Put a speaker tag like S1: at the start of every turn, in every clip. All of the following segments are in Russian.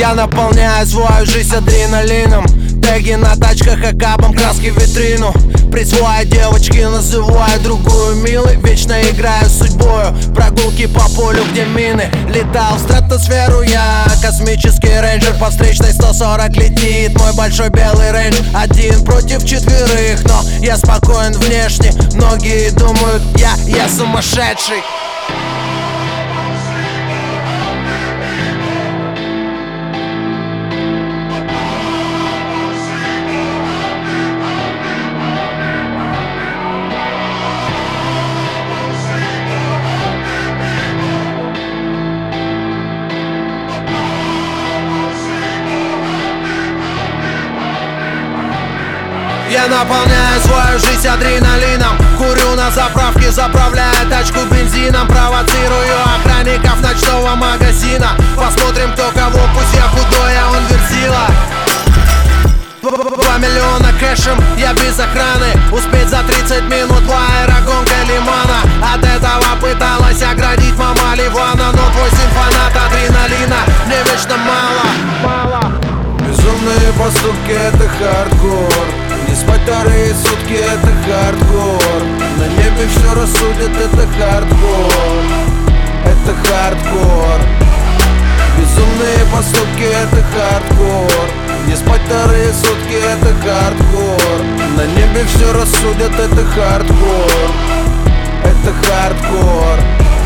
S1: Я наполняю свою жизнь адреналином. Теги на тачках, акабом, краски в витрину. Присвоя девочки, называю другую милой. Вечно играю с судьбою, прогулки по полю, где мины. Летал в стратосферу я, космический рейнджер. По встречной 140 летит мой большой белый рейндж. 1 против 4, но я спокоен внешне. Многие думают, я сумасшедший. Я наполняю свою жизнь адреналином. Курю на заправке, заправляя тачку бензином. Провоцирую охранников ночного магазина. Посмотрим, кто кого, пусть я худой, а он верзила. 2 миллиона кэшем, я без охраны. Успеть за 30 минут, 2 аэрогонка лимана. От этого пыталась оградить мама Ливана. Но твой сын фанат адреналина, мне вечно мало.
S2: Безумные поступки — это хардкор. Не спать вторые сутки — это хардкор. На небе все рассудят — это хардкор. Это хардкор. Безумные поступки — это хардкор. Не спать вторые сутки — это хардкор. На небе все рассудят — это хардкор. Это хардкор.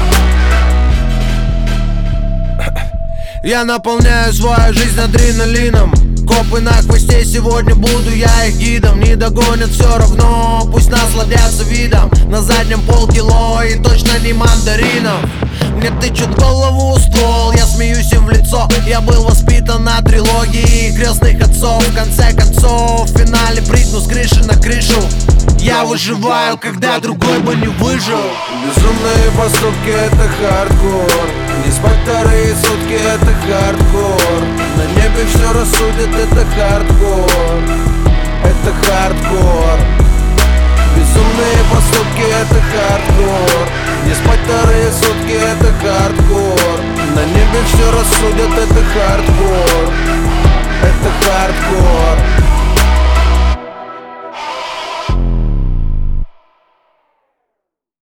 S1: Я наполняю свою жизнь адреналином. Копы на хвосте, сегодня буду я их гидом. Не догонят все равно, пусть насладятся видом. На заднем полкило и точно не мандаринов. Мне тычут в голову ствол, я смеюсь им в лицо. Я был воспитан на трилогии крестных отцов. В конце концов, в финале прыгну с крыши на крышу. Я выживаю, когда другой бы не выжил.
S2: Безумные поступки — это хардкор. Не спать вторые сутки — это хардкор. На небе все рассудят — это хардкор. Это хардкор. Безумные поступки — это хардкор. Не спать вторые сутки — это хардкор. На небе все рассудят — это